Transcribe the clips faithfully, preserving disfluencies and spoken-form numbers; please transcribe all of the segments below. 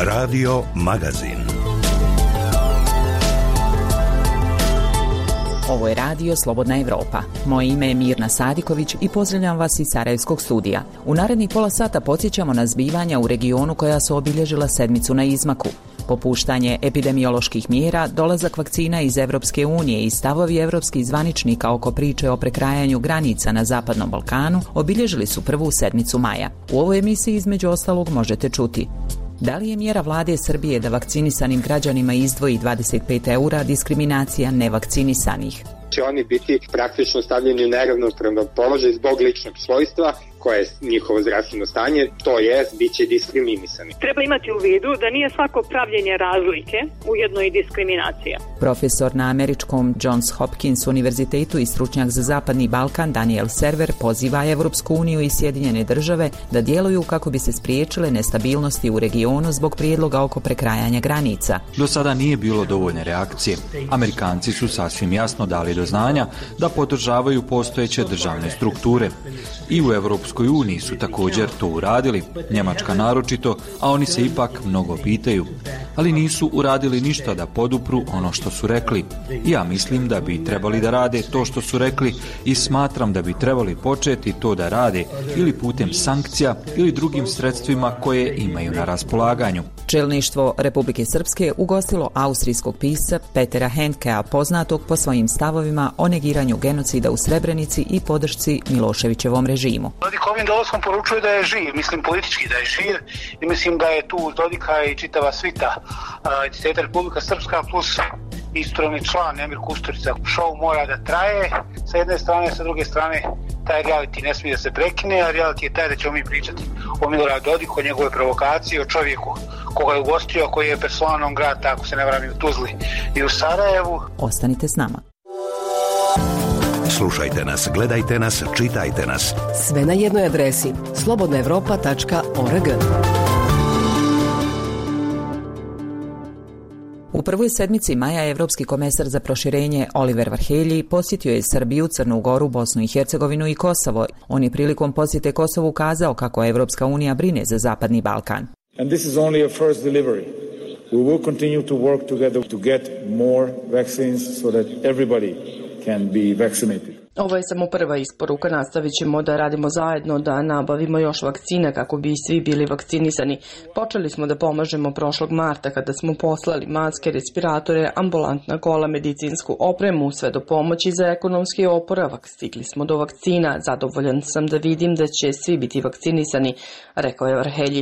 Radio Magazin. Ovo je radio Slobodna Evropa. Moje ime je Mirna Sadiković i pozdravljam vas iz Sarajevskog studija. U narednih pola sata podsjećamo na zbivanja u regionu koja su obilježila sedmicu na izmaku. Popuštanje epidemioloških mjera, dolazak vakcina iz Evropske unije i stavovi evropskih zvaničnika oko priče o prekrajanju granica na Zapadnom Balkanu obilježili su prvu sedmicu maja. U ovoj emisiji između ostalog možete čuti: da li je mjera vlade Srbije da vakcinisanim građanima izdvoji dvadeset pet eura diskriminacija nevakcinisanih? Će oni biti praktično stavljeni u neravnopravan položaj zbog ličnog svojstva, koje je njihovo zdravstveno stanje, to je, bit će diskriminisani. Treba imati u vidu da nije svako pravljenje razlike ujedno i diskriminacija. Profesor na američkom Johns Hopkins univerzitetu i stručnjak za Zapadni Balkan Daniel Server poziva Evropsku uniju i Sjedinjene države da djeluju kako bi se spriječile nestabilnosti u regionu zbog prijedloga oko prekrajanja granica. Do sada nije bilo dovoljne reakcije. Amerikanci su sasvim jasno dali do znanja da podržavaju postojeće državne strukture. I u Europskoj uniji su također to uradili, Njemačka naročito, a oni se ipak mnogo pitaju. Ali nisu uradili ništa da podupru ono što su rekli. I ja mislim da bi trebali da rade to što su rekli i smatram da bi trebali početi to da rade ili putem sankcija ili drugim sredstvima koje imaju na raspolaganju. Čelništvo Republike Srpske ugostilo austrijskog pisca Petera Handkea, poznatog po svojim stavovima o negiranju genocida u Srebrenici i podršci Miloševićevom režimu. Dodik ovim dolaskom poručuje da je živ, mislim politički da je živ i mislim da je tu uz Dodika i čitava svita entiteta Republika Srpska plus isturovni član Emir Kusturica. Show mora da traje sa jedne strane, sa druge strane taj reality ne smije da se prekine, a reality je taj da ćemo mi pričati o Miloradu Dodiku, o njegove provokaciji, o čovjeku koga je ugostio, koji je persona non grata, ako se ne varam, i u Tuzli i u Sarajevu. Ostanite s nama. Slušajte nas, gledajte nas, čitajte nas. Sve na jednoj adresi slobodna evropa tačka org. U prvoj sedmici maja Evropski komesar za proširenje Oliver Varhelyi posjetio je Srbiju, Crnu Goru, Bosnu i Hercegovinu i Kosovo. On je prilikom posjete Kosovu kazao kako Evropska unija brine za Zapadni Balkan. And this is only a first delivery. We will continue to work together to get more vaccines so that everybody can be vaccinated. Ovo je samo prva isporuka, nastavit ćemo da radimo zajedno, da nabavimo još vakcina kako bi svi bili vakcinisani. Počeli smo da pomažemo prošlog marta kada smo poslali maske, respiratore, ambulantna kola, medicinsku opremu, sve do pomoći za ekonomski oporavak. Stigli smo do vakcina, zadovoljan sam da vidim da će svi biti vakcinisani, rekao je Varhelyi.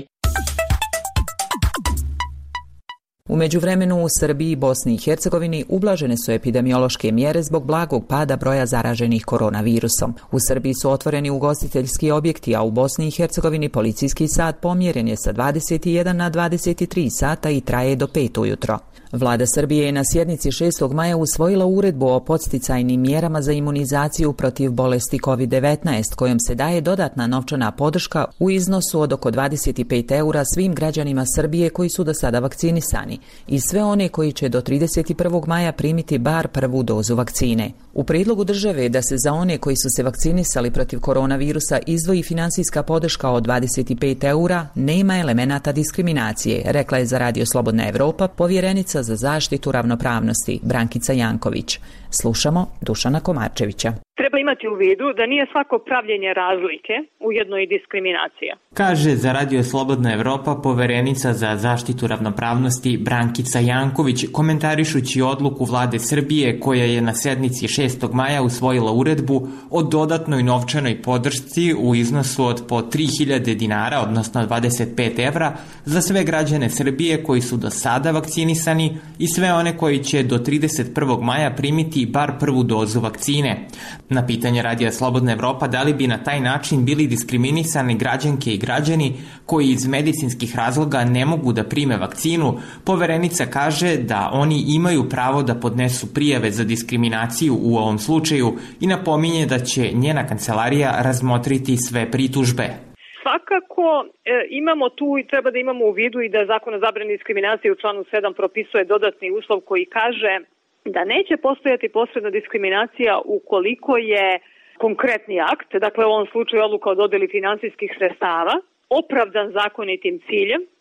U međuvremenu u Srbiji i Bosni i Hercegovini ublažene su epidemiološke mjere zbog blagog pada broja zaraženih koronavirusom. U Srbiji su otvoreni ugostiteljski objekti, a u Bosni i Hercegovini policijski sat pomjeren je sa dvadeset jedan na dvadeset tri sata i traje do pet ujutro. Vlada Srbije je na sjednici šestog maja usvojila uredbu o podsticajnim mjerama za imunizaciju protiv bolesti kovid devetnaest, kojom se daje dodatna novčana podrška u iznosu od oko dvadeset pet eura svim građanima Srbije koji su do sada vakcinisani i sve one koji će do trideset prvog maja primiti bar prvu dozu vakcine. U prijedlogu države je da se za one koji su se vakcinisali protiv koronavirusa izdvoji financijska podrška od dvadeset pet eura, nema elemenata diskriminacije, rekla je za Radio Slobodna Evropa povjerenica za zaštitu ravnopravnosti Brankica Janković. Slušamo Dušana Komarčevića. Treba imati u vidu da nije svako pravljenje razlike ujedno i diskriminacija. Kaže za Radio Slobodna Evropa poverenica za zaštitu ravnopravnosti Brankica Janković, komentarišući odluku vlade Srbije koja je na sednici šestog maja usvojila uredbu o dodatnoj novčanoj podršci u iznosu od po tri hiljade dinara, odnosno dvadeset pet evra, za sve građane Srbije koji su do sada vakcinisani i sve one koji će do trideset prvog maja primiti bar prvu dozu vakcine. Na pitanje Radija Slobodna Evropa da li bi na taj način bili diskriminisani građanke i građani koji iz medicinskih razloga ne mogu da prime vakcinu, poverenica kaže da oni imaju pravo da podnesu prijave za diskriminaciju u ovom slučaju i napominje da će njena kancelarija razmotriti sve pritužbe. Svakako e, imamo tu i treba da imamo u vidu i da Zakon o zabrani diskriminacije u članu sedam propisuje dodatni uslov koji kaže da neće postojati posredna diskriminacija ukoliko je konkretni akt, dakle u ovom slučaju odluka o dodjeli finansijskih sredstava, opravdan zakonitim ciljem,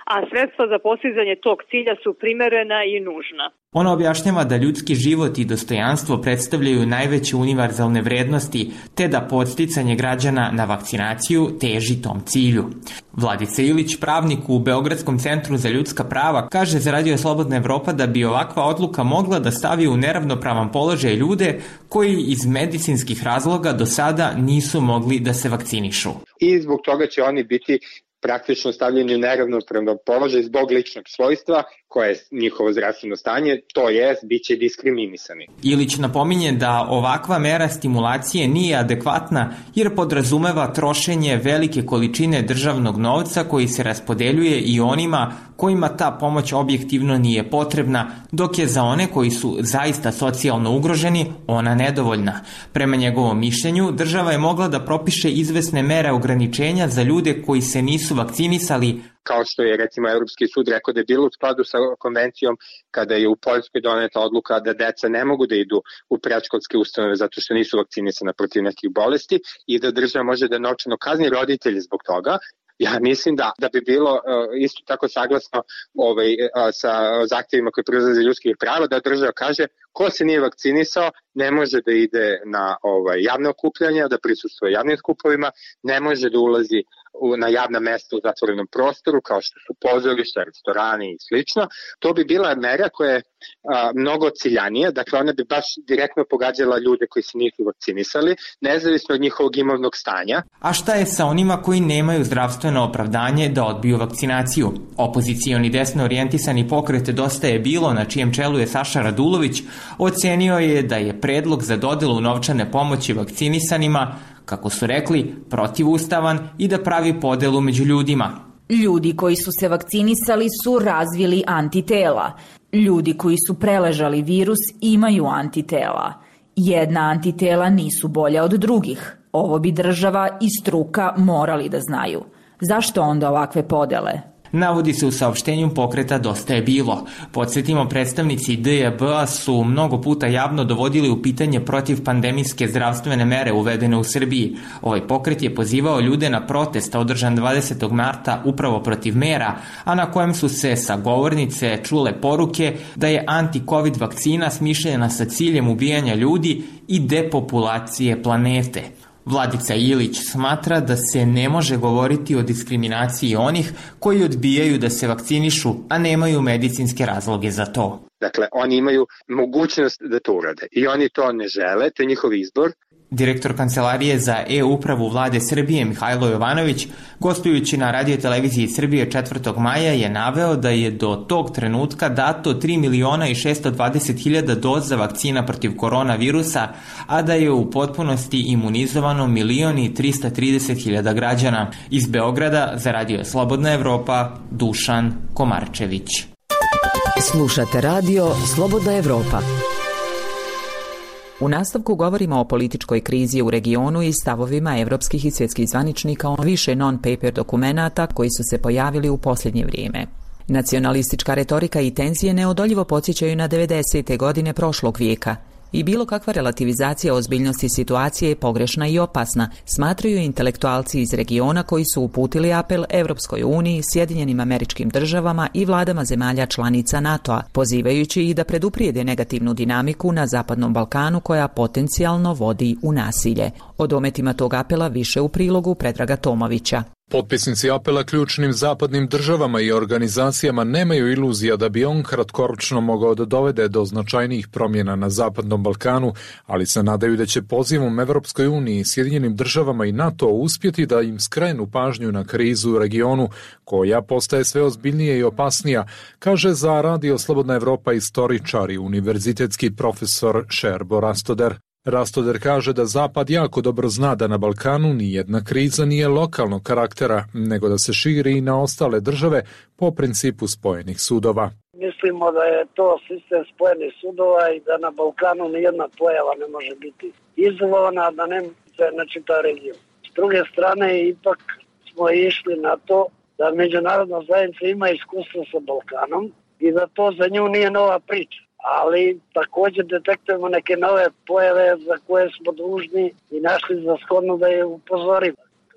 a sredstva za postizanje tog cilja su primerena i nužna. Ona objašnjava da ljudski život i dostojanstvo predstavljaju najveće univerzalne vrednosti, te da podsticanje građana na vakcinaciju teži tom cilju. Vladica Ilić, pravnik u Beogradskom centru za ljudska prava, kaže za Radio Slobodna Evropa da bi ovakva odluka mogla da stavi u neravnopravan položaj ljude koji iz medicinskih razloga do sada nisu mogli da se vakcinišu. I zbog toga će oni biti praktično stavljeni u neravnopravan položaj zbog ličnog svojstva koje je njihovo zdravstveno stanje, to jest bit će diskriminisani. Ilić napominje da ovakva mera stimulacije nije adekvatna jer podrazumeva trošenje velike količine državnog novca koji se raspodeljuje i onima kojima ta pomoć objektivno nije potrebna, dok je za one koji su zaista socijalno ugroženi ona nedovoljna. Prema njegovom mišljenju, država je mogla da propiše izvesne mere ograničenja za ljude koji se nisu vakcinisali, kao što je recimo Evropski sud rekao da je bilo u skladu sa konvencijom kada je u Poljskoj doneta odluka da deca ne mogu da idu u predškolske ustanove zato što nisu vakcinisana protiv nekih bolesti i da država može da novčano kazni roditelje zbog toga. Ja mislim da da bi bilo uh, isto tako saglasno ovaj, uh, sa zahtjevima koji proizlaze ljudskih prava da država kaže ko se nije vakcinisao ne može da ide na ovaj, javne okupljanja, da prisustvuje javnim skupovima, ne može da ulazi u, na javna mesta u zatvorenom prostoru kao što su pozorišta, restorani i slično. To bi bila mera koja je a, mnogo ciljanija, dakle ona bi baš direktno pogađala ljude koji se nisu vakcinisali, nezavisno od njihovog imovnog stanja. A šta je sa onima koji nemaju zdravstveno opravdanje da odbiju vakcinaciju? Opozicioni desno orijentisani pokret Dosta je bilo, na čijem čelu je Saša Radulović, ocenio je da je predlog za dodelu novčane pomoći vakcinisanima, kako su rekli, protivustavan i da pravi podelu među ljudima. Ljudi koji su se vakcinisali su razvili antitela. Ljudi koji su preležali virus imaju antitela. Jedna antitela nisu bolja od drugih. Ovo bi država i struka morali da znaju. Zašto onda ovakve podele? Navodi se u saopštenju pokreta Dosta je bilo. Podsjetimo, predstavnici D J B-a su mnogo puta javno dovodili u pitanje protiv pandemijske zdravstvene mere uvedene u Srbiji. Ovaj pokret je pozivao ljude na protest održan dvadesetog marta upravo protiv mera, a na kojem su se sa govornice čule poruke da je anti-covid vakcina smišljena sa ciljem ubijanja ljudi i depopulacije planete. Vladica Ilić smatra da se ne može govoriti o diskriminaciji onih koji odbijaju da se vakcinišu, a nemaju medicinske razloge za to. Dakle, oni imaju mogućnost da to urade i oni to ne žele, to je njihov izbor. Direktor Kancelarije za e-upravu Vlade Srbije Mihajlo Jovanović, gostujući na Radio televiziji Srbije četvrtog maja, je naveo da je do tog trenutka dato tri miliona i šesto dvadeset hiljada doza vakcina protiv koronavirusa, a da je u potpunosti imunizovano milion i trista trideset hiljada građana. Iz Beograda za Radio Slobodna Evropa, Dušan Komarčević. Slušate Radio Slobodna Evropa. U nastavku govorimo o političkoj krizi u regionu i stavovima evropskih i svjetskih zvaničnika o više non-paper dokumenata koji su se pojavili u posljednje vrijeme. Nacionalistička retorika i tenzije neodoljivo podsjećaju na devedesete godine prošlog vijeka i bilo kakva relativizacija ozbiljnosti situacije je pogrešna i opasna, smatraju intelektualci iz regiona koji su uputili apel Evropskoj uniji, Sjedinjenim Američkim Državama i vladama zemalja članica NATO-a, pozivajući ih da preduprijede negativnu dinamiku na Zapadnom Balkanu koja potencijalno vodi u nasilje. O dometima tog apela više u prilogu Predraga Tomovića. Potpisnici apela ključnim zapadnim državama i organizacijama nemaju iluzija da bi on kratkoročno mogao da dovede do značajnijih promjena na Zapadnom Balkanu, ali se nadaju da će pozivom Evropskoj uniji, Sjedinjenim državama i NATO uspjeti da im skrenu pažnju na krizu u regionu, koja postaje sve ozbiljnija i opasnija, kaže za Radio Slobodna Evropa istoričar i univerzitetski profesor Šerbo Rastoder. Rastoder kaže da Zapad jako dobro zna da na Balkanu nijedna kriza nije lokalnog karaktera, nego da se širi i na ostale države po principu spojenih sudova. Mislimo da je to sistem spojenih sudova i da na Balkanu nijedna pojava ne može biti izolovana, da ne može na čitav region. S druge strane, ipak smo išli na to da međunarodna zajednica ima iskustvo sa Balkanom i da to za nju nije nova priča. Ali također detektujemo neke nove pojave za koje smo dužni i našli za shodno da je upozorimo.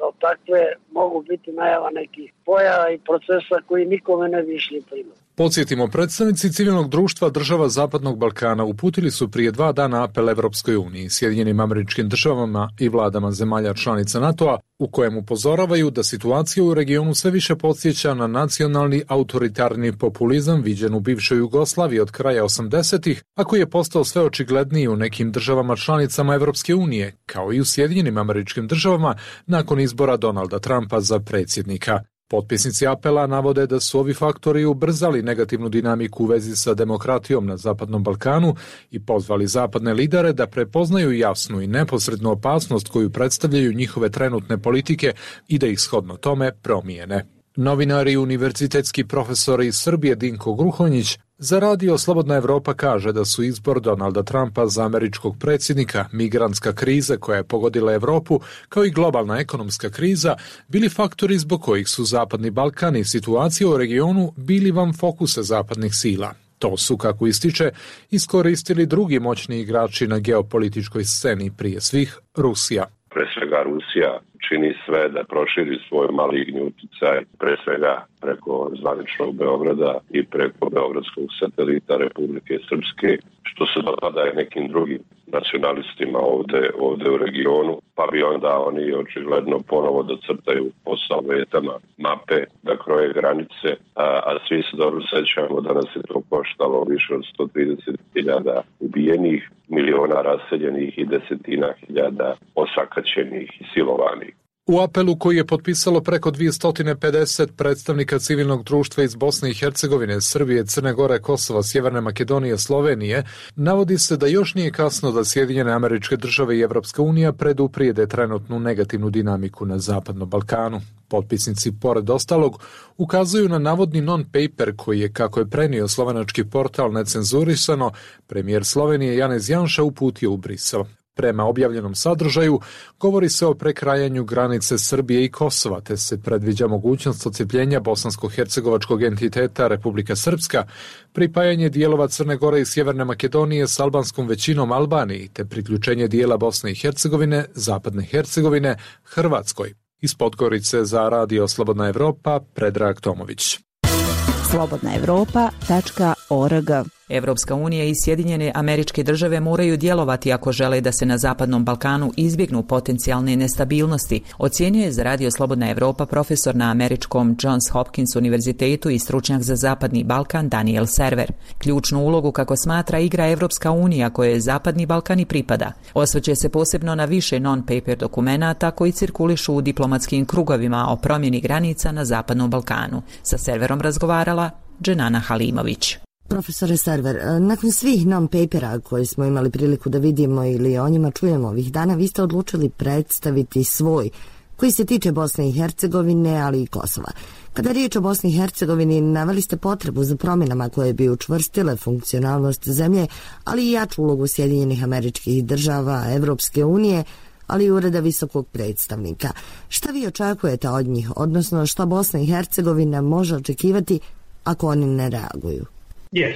kao takve mogu biti najava nekih pojava i procesa koji nikome ne bi išli primjer. Podsjetimo, predstavnici civilnog društva država Zapadnog Balkana uputili su prije dva dana apel Evropskoj uniji, Sjedinjenim Američkim Državama i vladama zemalja članica NATO-a, u kojem upozoravaju da situacija u regionu sve više podsjeća na nacionalni autoritarni populizam viđen u bivšoj Jugoslaviji od kraja osamdesetih, a koji je postao sve očigledniji u nekim državama članicama Evropske unije, kao i u Sjedinjenim Američkim Državama nakon izbora Donalda Trumpa za predsjednika. Potpisnici apela navode da su ovi faktori ubrzali negativnu dinamiku u vezi sa demokratijom na Zapadnom Balkanu i pozvali zapadne lidere da prepoznaju jasnu i neposrednu opasnost koju predstavljaju njihove trenutne politike i da ih shodno tome promijene. Novinar i univerzitetski profesor iz Srbije Dinko Gruhonjić za radio Slobodna Evropa kaže da su izbor Donalda Trumpa za američkog predsjednika, migrantska kriza koja je pogodila Evropu, kao i globalna ekonomska kriza, bili faktori zbog kojih su Zapadni Balkan i situacija u regionu bili van fokusa zapadnih sila. To su, kako ističe, iskoristili drugi moćni igrači na geopolitičkoj sceni, prije svih Rusija. Pre svega Rusija čini sve da proširi svoj maligni utjecaj, pre svega preko zvaničnog Beograda i preko beogradskog satelita Republike Srpske, što se dopada i nekim drugim nacionalistima ovde, ovde u regionu, pa bi onda oni očigledno ponovo da crtaju po salvetama mape, da kroje granice, a, a svi se dobro sećamo da nas je to koštalo više od sto trideset hiljada ubijenih, miliona raseljenih i desetina hiljada osakaćenih i silovanih. U apelu koji je potpisalo preko dvjesto pedeset predstavnika civilnog društva iz Bosne i Hercegovine, Srbije, Crne Gore, Kosova, Sjeverne Makedonije, Slovenije, navodi se da još nije kasno da Sjedinjene Američke Države i Evropska unija preduprijede trenutnu negativnu dinamiku na Zapadnom Balkanu. Potpisnici, pored ostalog, ukazuju na navodni non-paper koji je, kako je prenio slovenački portal Necenzurisano, premijer Slovenije Janez Janša uputio u Brisel. Prema objavljenom sadržaju, govori se o prekrajanju granice Srbije i Kosova, te se predviđa mogućnost odcepljenja bosansko-hercegovačkog entiteta Republika Srpska, pripajanje dijelova Crne Gore i Sjeverne Makedonije s albanskom većinom Albaniji, te priključenje dijela Bosne i Hercegovine, Zapadne Hercegovine, Hrvatskoj. Iz Podgorice za radio Slobodna Evropa, Predrag Tomović. slobodna evropa tačka org. Evropska unija i Sjedinjene Američke Države moraju djelovati ako žele da se na Zapadnom Balkanu izbjegnu potencijalne nestabilnosti, ocjenjuje za radio Slobodna Evropa profesor na američkom Johns Hopkins univerzitetu i stručnjak za Zapadni Balkan Daniel Server. Ključnu ulogu, kako smatra, igra Evropska unija kojoj Zapadni Balkan i pripada. Osvrće se posebno na više non-paper dokumenata koji cirkulišu u diplomatskim krugovima o promjeni granica na Zapadnom Balkanu. Sa Serverom razgovarala Dženana Halimović. Profesore Server, nakon svih non-papera koje smo imali priliku da vidimo ili o njima čujemo ovih dana, vi ste odlučili predstaviti svoj, koji se tiče Bosne i Hercegovine, ali i Kosova. Kada je riječ o Bosni i Hercegovini, naveli ste potrebu za promjenama koje bi učvrstile funkcionalnost zemlje, ali i jaču ulogu Sjedinjenih Američkih Država, Evropske unije, ali i Ureda visokog predstavnika. Šta vi očekujete od njih, odnosno šta Bosna i Hercegovina može očekivati ako oni ne reaguju? Yes,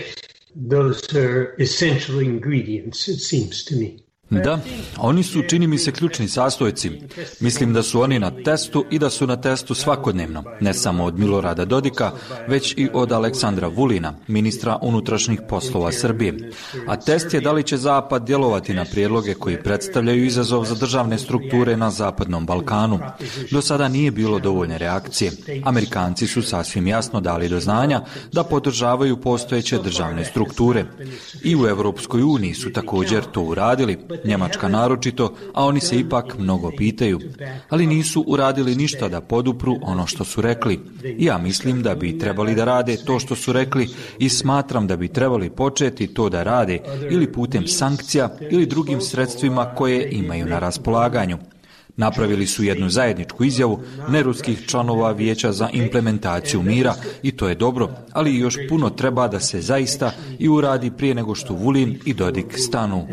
those are essential ingredients, it seems to me. Da, oni su, čini mi se, ključni sastojci. Mislim da su oni na testu i da su na testu svakodnevno, ne samo od Milorada Dodika, već i od Aleksandra Vulina, ministra unutrašnjih poslova Srbije. A test je da li će Zapad djelovati na prijedloge koji predstavljaju izazov za državne strukture na Zapadnom Balkanu. Do sada nije bilo dovoljne reakcije. Amerikanci su sasvim jasno dali do znanja da podržavaju postojeće državne strukture. I u Evropskoj uniji su također to uradili. Njemačka naročito, a oni se ipak mnogo pitaju. Ali nisu uradili ništa da podupru ono što su rekli. I ja mislim da bi trebali da rade to što su rekli i smatram da bi trebali početi to da rade ili putem sankcija ili drugim sredstvima koje imaju na raspolaganju. Napravili su jednu zajedničku izjavu neruskih članova Vijeća za implementaciju mira i to je dobro, ali još puno treba da se zaista i uradi prije nego što Vulin i Dodik stanu.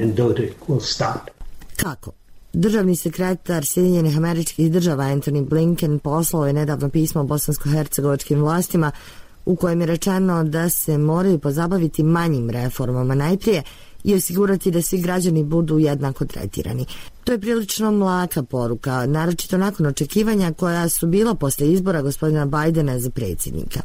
Kako? Državni sekretar Sjedinjenih Američkih Država Antony Blinken poslao je nedavno pismo bosansko-hercegovačkim vlastima u kojem je rečeno da se moraju pozabaviti manjim reformama najprije i osigurati da svi građani budu jednako tretirani. To je prilično mlaka poruka, naročito nakon očekivanja koja su bila posle izbora gospodina Bajdena za predsjednika.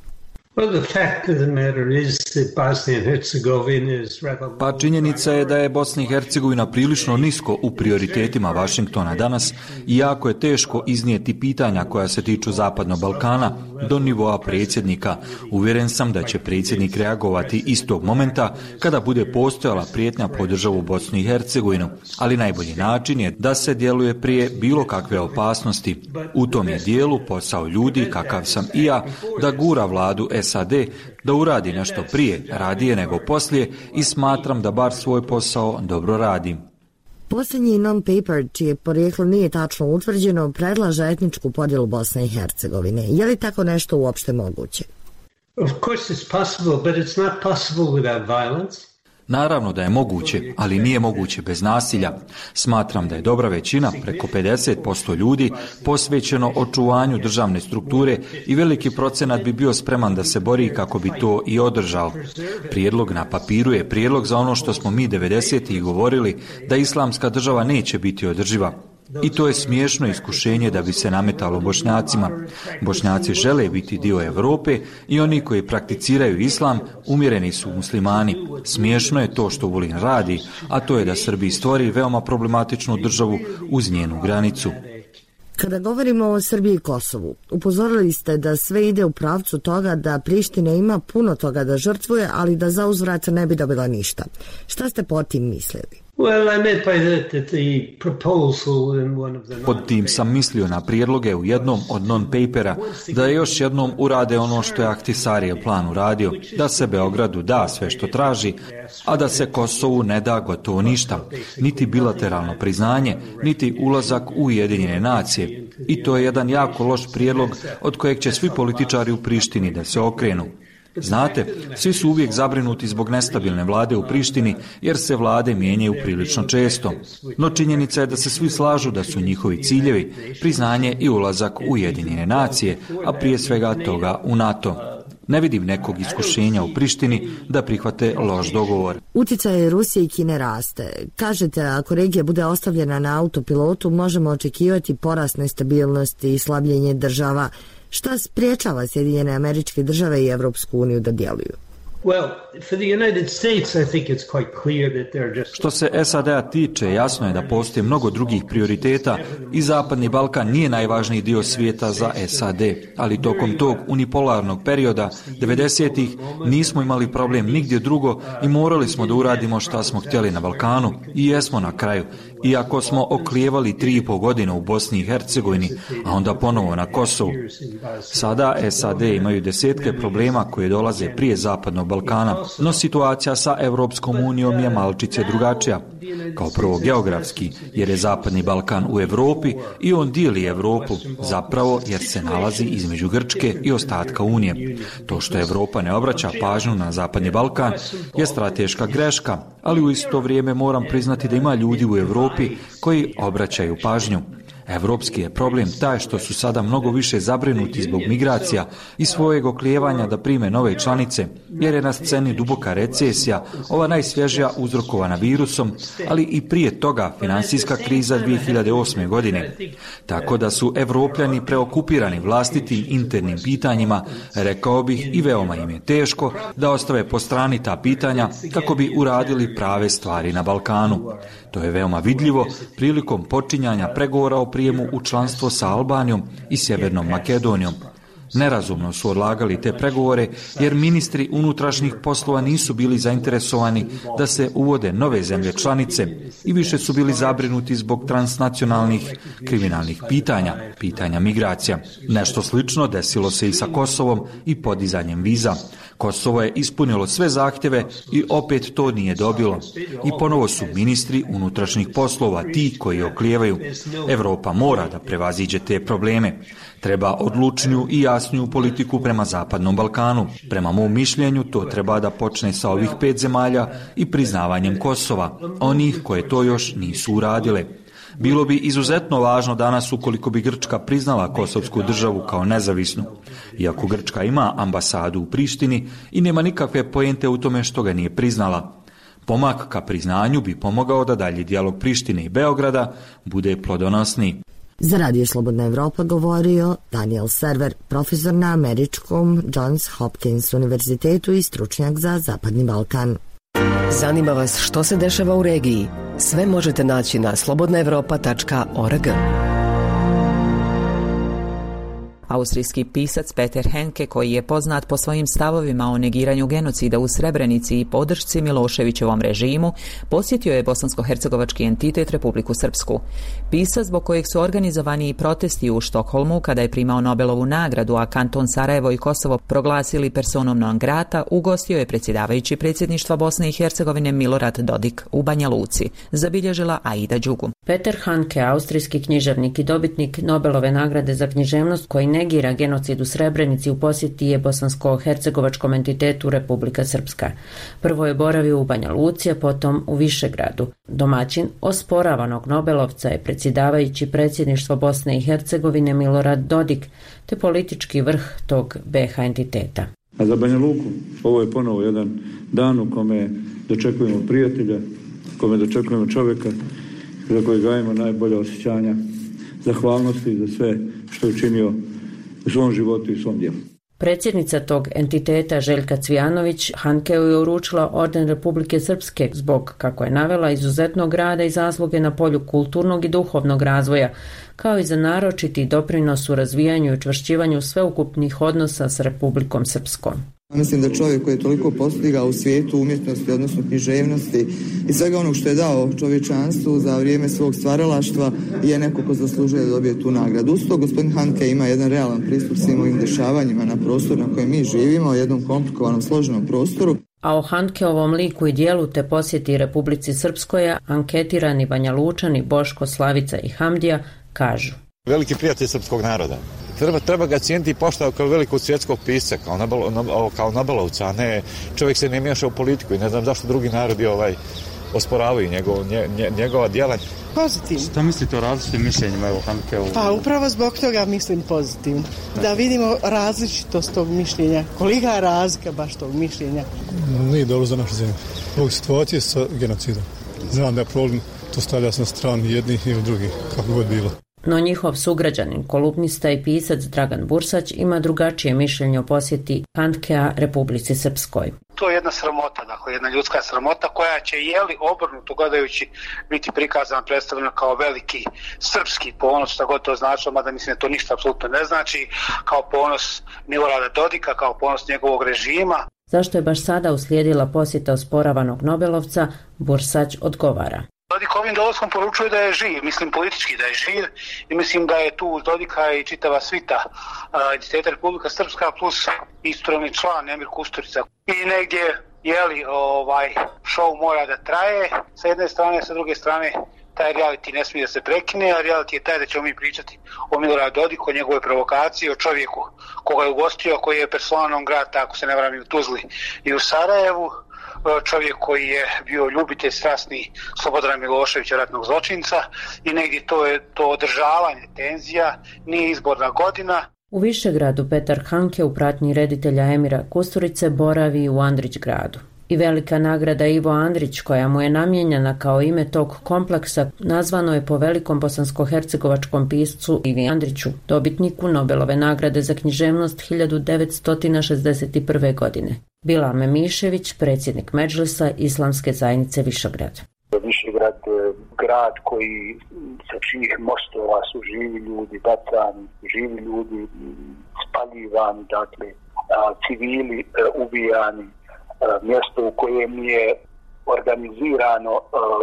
Pa činjenica je da je Bosna i Hercegovina prilično nisko u prioritetima Vašingtona danas i jako je teško iznijeti pitanja koja se tiču Zapadnog Balkana do nivoa predsjednika. Uvjeren sam da će predsjednik reagovati istog momenta kada bude postojala prijetnja po državu Bosnu i Hercegovinu, ali najbolji način je da se djeluje prije bilo kakve opasnosti. U tom je dijelu posao ljudi, kakav sam i ja, da gura vladu S A D da uradi nešto prije, radije nego poslije i smatram da bar svoj posao dobro radim. Posljednji non-paper, čije porijeklo nije tačno utvrđeno, predlaže etničku podjelu Bosne i Hercegovine. Je li tako nešto uopšte moguće? Of course it's possible, but it's not possible without violence. Naravno da je moguće, ali nije moguće bez nasilja. Smatram da je dobra većina, preko pedeset posto ljudi, posvećeno očuvanju državne strukture i veliki procenat bi bio spreman da se bori kako bi to i održao. Prijedlog na papiru je prijedlog za ono što smo mi devedesetih govorili, da islamska država neće biti održiva. I to je smiješno iskušenje da bi se nametalo Bošnjacima. Bošnjaci žele biti dio Europe i oni koji prakticiraju islam umjereni su muslimani. Smiješno je to što Vulin radi, a to je da Srbiji stvori veoma problematičnu državu uz njenu granicu. Kada govorimo o Srbiji i Kosovu, upozorili ste da sve ide u pravcu toga da Priština ima puno toga da žrtvuje, ali da za uzvrat ne bi dobila ništa. Šta ste po tim mislili? Pod tim sam mislio na prijedloge u jednom od non-papera da još jednom urade ono što je Ahtisarijev plan uradio, da se Beogradu da sve što traži, a da se Kosovu ne da gotovo ništa, niti bilateralno priznanje, niti ulazak u Ujedinjene nacije. I to je jedan jako loš prijedlog od kojeg će svi političari u Prištini da se okrenu. Znate, svi su uvijek zabrinuti zbog nestabilne vlade u Prištini, jer se vlade mijenjaju prilično često. No činjenica je da se svi slažu da su njihovi ciljevi priznanje i ulazak u Ujedinjene nacije, a prije svega toga u NATO. Ne vidim nekog iskušenja u Prištini da prihvate loš dogovor. Uticaj Rusije i Kine raste. Kažete, ako regija bude ostavljena na autopilotu, možemo očekivati porast nestabilnosti i slabljenje država. Šta spriječava Sjedinjene Američke Države i Evropsku uniju da djeluju? Što se S A D-a tiče, jasno je da postoji mnogo drugih prioriteta i Zapadni Balkan nije najvažniji dio svijeta za S A D, ali tokom tog unipolarnog perioda devedesetih nismo imali problem nigdje drugo i morali smo da uradimo šta smo htjeli na Balkanu i jesmo na kraju. Iako smo oklijevali tri i pol godine u Bosni i Hercegovini, a onda ponovo na Kosovu. Sada S A D imaju desetke problema koje dolaze prije Zapadnog Balkana, no situacija sa Evropskom unijom je malčice drugačija. Kao prvo geografski, jer je Zapadni Balkan u Europi i on dijeli Europu, zapravo jer se nalazi između Grčke i ostatka Unije. To što Europa ne obraća pažnju na Zapadni Balkan je strateška greška, ali u isto vrijeme moram priznati da ima ljudi u Europi koji obraćaju pažnju. Evropski je problem taj što su sada mnogo više zabrinuti zbog migracija i svojeg oklijevanja da prime nove članice, jer je na sceni duboka recesija, ova najsvježija uzrokovana virusom, ali i prije toga finansijska kriza dvije hiljade osme. godine. Tako da su Evropljani preokupirani vlastitim internim pitanjima, rekao bih i veoma im je teško da ostave po strani ta pitanja kako bi uradili prave stvari na Balkanu. To je veoma vidljivo prilikom počinjanja pregovora o prijemu u članstvo sa Albanijom i Sjevernom Makedonijom. Nerazumno su odlagali te pregovore jer ministri unutrašnjih poslova nisu bili zainteresovani da se uvode nove zemlje članice i više su bili zabrinuti zbog transnacionalnih kriminalnih pitanja, pitanja migracija. Nešto slično desilo se i sa Kosovom i podizanjem viza. Kosovo je ispunilo sve zahtjeve i opet to nije dobilo. I ponovo su ministri unutrašnjih poslova ti koji oklijevaju. Evropa mora da prevaziđe te probleme. Treba odlučniju i jasniju politiku prema Zapadnom Balkanu. Prema mom mišljenju to treba da počne sa ovih pet zemalja i priznavanjem Kosova, onih koje to još nisu uradile. Bilo bi izuzetno važno danas ukoliko bi Grčka priznala kosovsku državu kao nezavisnu. Iako Grčka ima ambasadu u Prištini i nema nikakve poente u tome što ga nije priznala. Pomak ka priznanju bi pomogao da dalji dijalog Prištine i Beograda bude plodonosni. Za Radio Slobodna Evropa govorio Daniel Server, profesor na američkom Johns Hopkins univerzitetu i stručnjak za Zapadni Balkan. Zanima vas što se dešava u regiji? Sve možete naći na slobodna evropa tačka org. Austrijski pisac Peter Henke, koji je poznat po svojim stavovima o negiranju genocida u Srebrenici i podršci Miloševićevom režimu, posjetio je bosansko-hercegovački entitet Republiku Srpsku. Pisac, zbog kojeg su organizovani i protesti u Štokholmu kada je primao Nobelovu nagradu, a kanton Sarajevo i Kosovo proglasili personom non grata, ugostio je predsjedavajući predsjedništva Bosne i Hercegovine Milorad Dodik u Banja Luci, zabilježila Aida Đugu. Peter Handke, austrijski književnik i dobitnik Nobelove nagrade za književnost, koji negira genocid u Srebrenici, u posjeti je bosansko-hercegovačkom entitetu Republika Srpska. Prvo je boravio u Banja Luci, a potom u Višegradu. Domaćin osporavanog Nobelovca je predsjedavajući predsjedništvo Bosne i Hercegovine Milorad Dodik, te politički vrh tog be ha entiteta. A za Banja Luku ovo je ponovo jedan dan u kome dočekujemo prijatelja, kome dočekujemo čovjeka za kojeg gajimo najbolja osjećanja zahvalnosti za sve što je učinio u svom životu i svom djelu. Predsjednica tog entiteta Željka Cvijanović Handkeu je uručila orden Republike Srpske zbog, kako je navela, izuzetnog rada i zasluge na polju kulturnog i duhovnog razvoja, kao i za naročiti doprinos u razvijanju i učvršćivanju sveukupnih odnosa s Republikom Srpskom. Mislim da čovjek koji je toliko postigao u svijetu umjetnosti, odnosno književnosti i svega onog što je dao čovječanstvu za vrijeme svog stvaralaštva je neko ko zaslužuje da dobije tu nagradu. Uz to gospodin Handke ima jedan realan pristup svim ovim dešavanjima na prostoru na kojem mi živimo, u jednom komplikovanom, složenom prostoru. A o Handkeovom liku i dijelu te posjeti Republici Srpskoj anketirani Banja Lučani Boško, Slavica i Hamdija kažu: veliki prijatelj srpskog naroda. Treba, treba ga cijeniti i poštovati kao velikog svjetskog pisca, kao, Nobel, kao Nobelovca, a ne čovjek se ne miješa u politiku i ne znam zašto drugi narodi ovaj, osporavaju njegov, nje, njegova djela. Pozitivno. Što mislite o različitim mišljenjima o Handkeovu? Pa upravo zbog toga mislim pozitivno. Da vidimo različitost tog mišljenja. Kolika je razlika baš tog mišljenja? Nije dobro za našu zemlju. Ovog situacije sa genocidom. Znam da je problem, to stavlja se na stranu jednih i drugih, kako god bilo. No njihov sugrađanin, kolumnista i pisac Dragan Bursać ima drugačije mišljenje o posjeti Handkea Republici Srpskoj. To je jedna sramota, dakle jedna ljudska sramota koja će, jeli obrnuto gledajući, biti prikazana, predstavljena kao veliki srpski ponos, što god to značilo, mada mislim da to ništa apsolutno ne znači, kao ponos Milorada Dodika, kao ponos njegovog režima. Zašto je baš sada uslijedila posjeta osporavanog Nobelovca, Bursać odgovara. Dodik ovim dolaskom poručuje da je živ, mislim politički da je živ i mislim da je tu uz Dodika i čitava svita entiteta Republika Srpska plus istorni član Emir Kusturica. I negdje, jeli, ovaj, show mora da traje sa jedne strane, sa druge strane taj reality ne smije da se prekine, a reality je taj da ćemo mi pričati o Miloradu Dodiku, o njegove provokaciji, o čovjeku koga je ugostio, koji je persona non grata, ako se ne varam, i u Tuzli i u Sarajevu. Čovjek koji je bio ljubitelj strasni Slobodana Miloševića, ratnog zločinca, i negdje to je to održavanje tenzija, nije izborna godina. U Višegradu Petar Handke u pratnji reditelja Emira Kusturice boravi u Andrić gradu. I velika nagrada Ivo Andrić, koja mu je namijenjena kao ime tog kompleksa, nazvano je po velikom bosansko-hercegovačkom piscu Ivi Andriću, dobitniku Nobelove nagrade za književnost hiljadu devetsto šezdeset prve. godine. Bilame Mišević, predsjednik Medžlisa Islamske zajednice Višegrad. Višegrad je grad koji sa čijih mostova su živi ljudi bacani, živi ljudi spaljivani, dakle civili ubijani, mjesto u kojem je organizirano,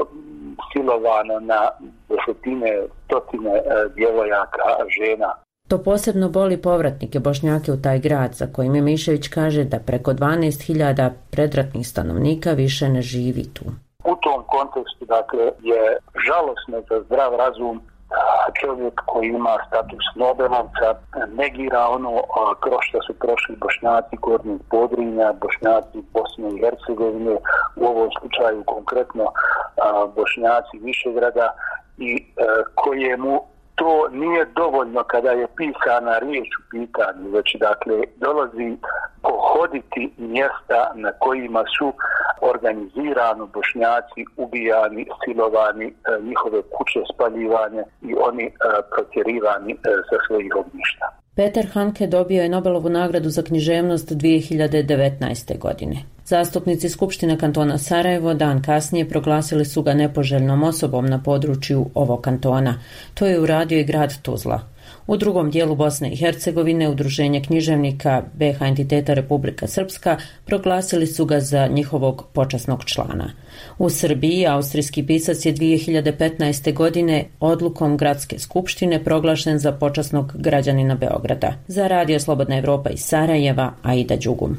silovano na desetine, stotine djevojaka, žena. To posebno boli povratnike Bošnjake u taj grad, za kojim je Mišević kaže da preko dvanaest hiljada predratnih stanovnika više ne živi tu. U tom kontekstu, dakle, je žalosno za zdrav razum čovjek koji ima status Nobelovca negira ono kroz što su prošli Bošnjaci Gornjeg Podrinja, Bošnjaci Bosne i Hercegovine, u ovom slučaju konkretno Bošnjaci Višegrada, i kojemu to nije dovoljno kada je pisana riječ u pitanju, već dakle dolazi pohoditi mjesta na kojima su organizirano Bošnjaci ubijani, silovani, njihove kuće spaljivane i oni protjerivani sa svojih ognjišta. Petar Handke dobio je Nobelovu nagradu za književnost dvije hiljade devetnaeste. godine. Zastupnici Skupštine kantona Sarajevo dan kasnije proglasili su ga nepoželjnom osobom na području ovog kantona. To je uradio i grad Tuzla. U drugom dijelu Bosne i Hercegovine Udruženje književnika B H entiteta Republika Srpska proglasili su ga za njihovog počasnog člana. U Srbiji austrijski pisac je dvije hiljade petnaeste. godine odlukom Gradske skupštine proglašen za počasnog građanina Beograda. Za Radio Slobodna Evropa iz Sarajeva, Aida Đugum.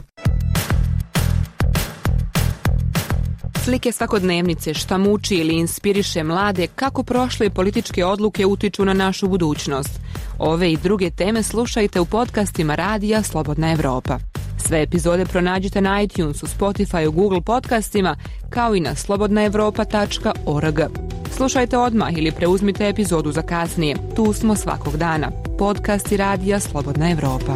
Slike svakodnevnice, šta muči ili inspiriše mlade, kako prošle političke odluke utiču na našu budućnost. Ove i druge teme slušajte u podcastima Radija Slobodna Evropa. Sve epizode pronađite na iTunesu, Spotifyu, Google podcastima, kao i na slobodna evropa tačka org. Slušajte odmah ili preuzmite epizodu za kasnije. Tu smo svakog dana. Podcasti Radija Slobodna Evropa.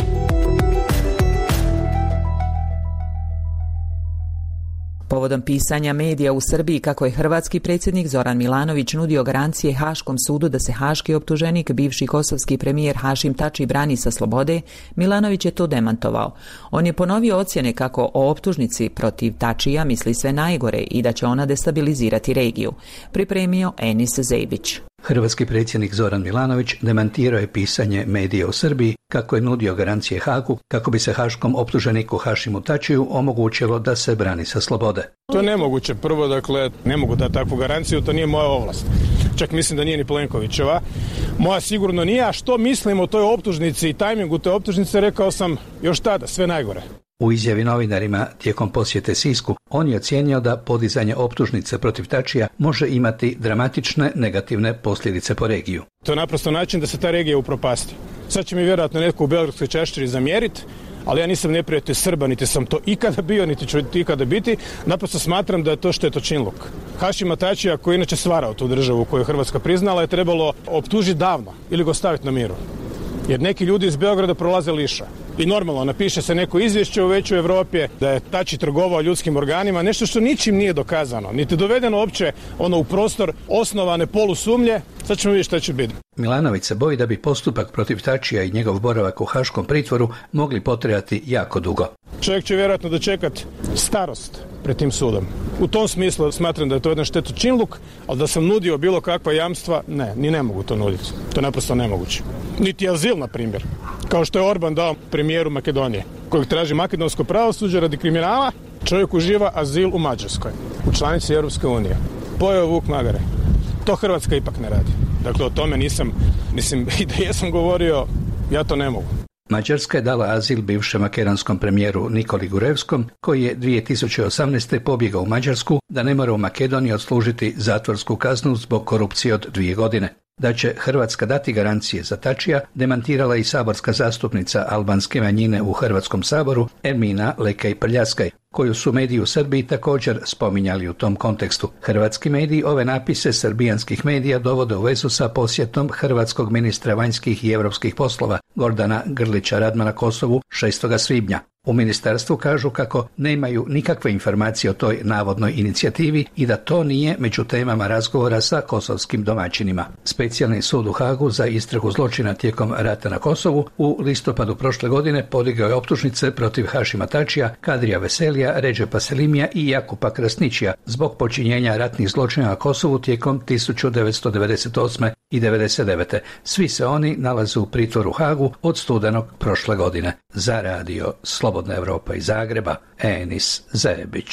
Povodom pisanja medija u Srbiji kako je hrvatski predsjednik Zoran Milanović nudio garancije Haškom sudu da se haški optuženik, bivši kosovski premijer Hašim Tači brani sa slobode, Milanović je to demantovao. On je ponovio ocjene kako o optužnici protiv Tačija misli sve najgore i da će ona destabilizirati regiju. Pripremio Enis Zebić. Hrvatski predsjednik Zoran Milanović demantirao je pisanje medija u Srbiji kako je nudio garancije Hagu kako bi se haškom optuženiku Hašimu Tačiju omogućilo da se brani sa slobode. To je nemoguće. Prvo, dakle, ne mogu dati takvu garanciju, to nije moja ovlast. Čak mislim da nije ni Plenkovićeva. Moja sigurno nije, a što mislim o toj optužnici i tajmingu te optužnice rekao sam još tada, sve najgore. U izjavi novinarima tijekom posjete Sisku, on je ocijenio da podizanje optužnice protiv Tačija može imati dramatične negativne posljedice po regiju. To je naprosto način da se ta regija upropasti. Sad će mi vjerojatno netko u Beogradskoj čašćeri zamjeriti, ali ja nisam neprijatelj Srba, niti sam to ikada bio, niti ću ikada biti. Naprosto smatram da je to štetočinluk. Hašima Tačija, koji inače stvarao tu državu koju je Hrvatska priznala, je trebalo optužiti davno ili ga staviti na miru. Jer neki ljudi iz Beograda prolaze liša. I normalno, napiše se neko izvješće u većoj Europi da je Tači trgovao ljudskim organima, nešto što ničim nije dokazano, niti dovedeno uopće ono u prostor osnovane polusumlje. Sad ćemo vidjeti šta će biti. Milanović se boji da bi postupak protiv Tačija i njegov boravak u haškom pritvoru mogli potrajati jako dugo. Čovjek će vjerojatno dočekati starost pred tim sudom. U tom smislu smatram da je to jedan štetočinluk, ali da sam nudio bilo kakva jamstva, ne, ni ne mogu to nuditi. To je naprosto nemoguće. Niti azil, na primjer. Kao što je Orban dao premijeru Makedonije, kojeg traži makedonsko pravosuđe radi kriminala, čovjek uživa azil u Mađarskoj, u članici Europske unije. Pojeo vuk magare. To Hrvatska ipak ne radi. Dakle, o tome nisam, mislim, i da jesam govorio, ja to ne mogu. Mađarska je dala azil bivšem makedonskom premijeru Nikoli Gurevskom, koji je dvije tisuće osamnaeste. pobjegao u Mađarsku da ne mora u Makedoniji odslužiti zatvorsku kaznu zbog korupcije od dvije godine. Da će Hrvatska dati garancije za Tačija, demantirala i saborska zastupnica albanske manjine u Hrvatskom saboru Ermina Lekaj Prljaskaj, koju su mediji u Srbiji također spominjali u tom kontekstu. Hrvatski mediji ove napise srbijanskih medija dovode u vezu sa posjetom hrvatskog ministra vanjskih i europskih poslova Gordana Grlića Radmana Kosovu šestog svibnja. U ministarstvu kažu kako nemaju nikakve informacije o toj navodnoj inicijativi i da to nije među temama razgovora sa kosovskim domaćinima. Specijalni sud u Hagu za istragu zločina tijekom rata na Kosovu u listopadu prošle godine podigao je optužnice protiv Hašima Tačija, Kadrija Veselija, Redžepa Selimija i Jakupa Krasnićija zbog počinjenja ratnih zločina na Kosovu tijekom tisuću devetsto devedeset osme i devedeset devete. Svi se oni nalaze u pritvoru u Hagu od studenog prošle godine. Za radio Slobodna Evropa iz Zagreba, Enis Zebić.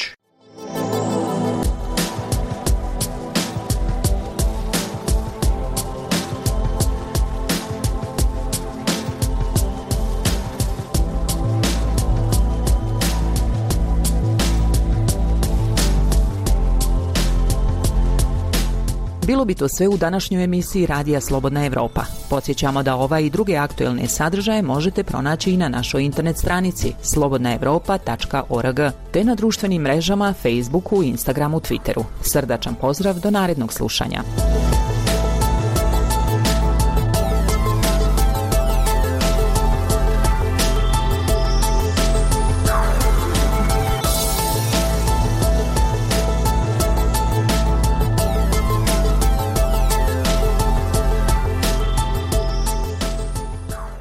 Bilo bi to sve u današnjoj emisiji Radija Slobodna Evropa. Podsjećamo da ova i druge aktuelne sadržaje možete pronaći i na našoj internet stranici slobodna evropa tačka org te na društvenim mrežama Facebooku, Instagramu, Twitteru. Srdačan pozdrav do narednog slušanja.